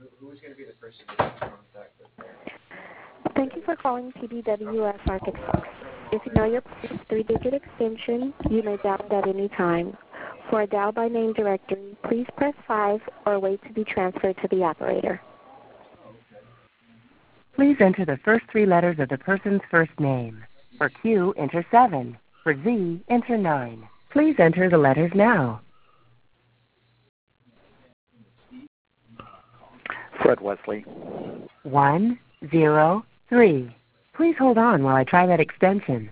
Thank you for calling PBWS Architects. If you know your party's three-digit extension, you may dial it at any time. For a dial by name directory, please press 5 or wait to be transferred to the operator. Please enter the first three letters of the person's first name. For Q, enter 7. For Z, enter 9. Please enter the letters now. Fred Wesley. 103. Please hold on while I try that extension.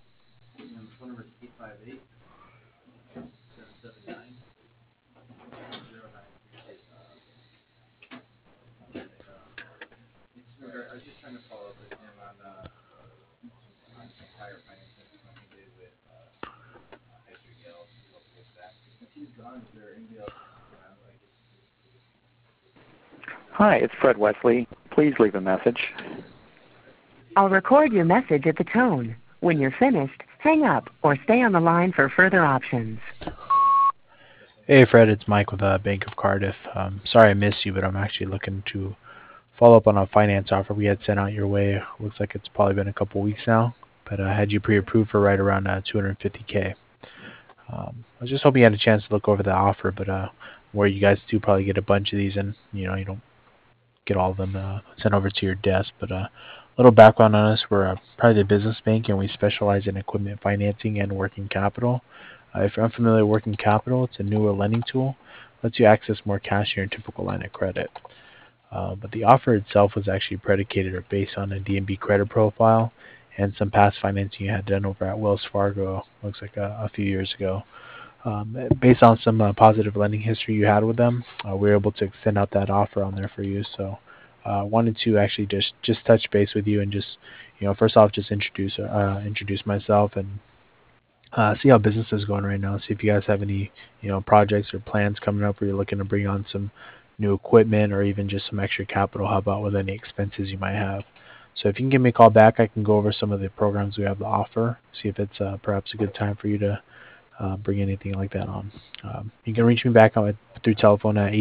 Hi, it's Fred Wesley. Please leave a message. I'll record your message at the tone. When you're finished, hang up or stay on the line for further options. Hey Fred, it's Mike with Bank of Cardiff. Sorry I missed you, but I'm actually looking to follow up on a finance offer we had sent out your way. Looks like it's probably been a couple weeks now, but I had you pre-approved for right around 250K. I was just hoping you had a chance to look over the offer, but where you guys do probably get a bunch of these, and you don't get all of them sent over to your desk. But a little background on us: we're a private business bank, and we specialize in equipment financing and working capital. If you're unfamiliar with working capital, it's a newer lending tool. Lets you access more cash in your typical line of credit. But the offer itself was actually predicated or based on a DNB credit profile and some past financing you had done over at Wells Fargo, looks like a few years ago. Based on some positive lending history you had with them, we were able to extend out that offer on there for you. So wanted to actually just touch base with you and just, first off, just introduce myself and see how business is going right now. See if you guys have any, projects or plans coming up where you're looking to bring on some new equipment or even just some extra capital. How about with any expenses you might have? So if you can give me a call back, I can go over some of the programs we have to offer, see if it's perhaps a good time for you to bring anything like that on. You can reach me back through telephone at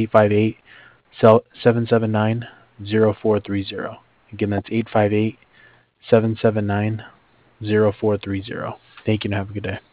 858-779-0430. Again, that's 858-779-0430. Thank you and have a good day.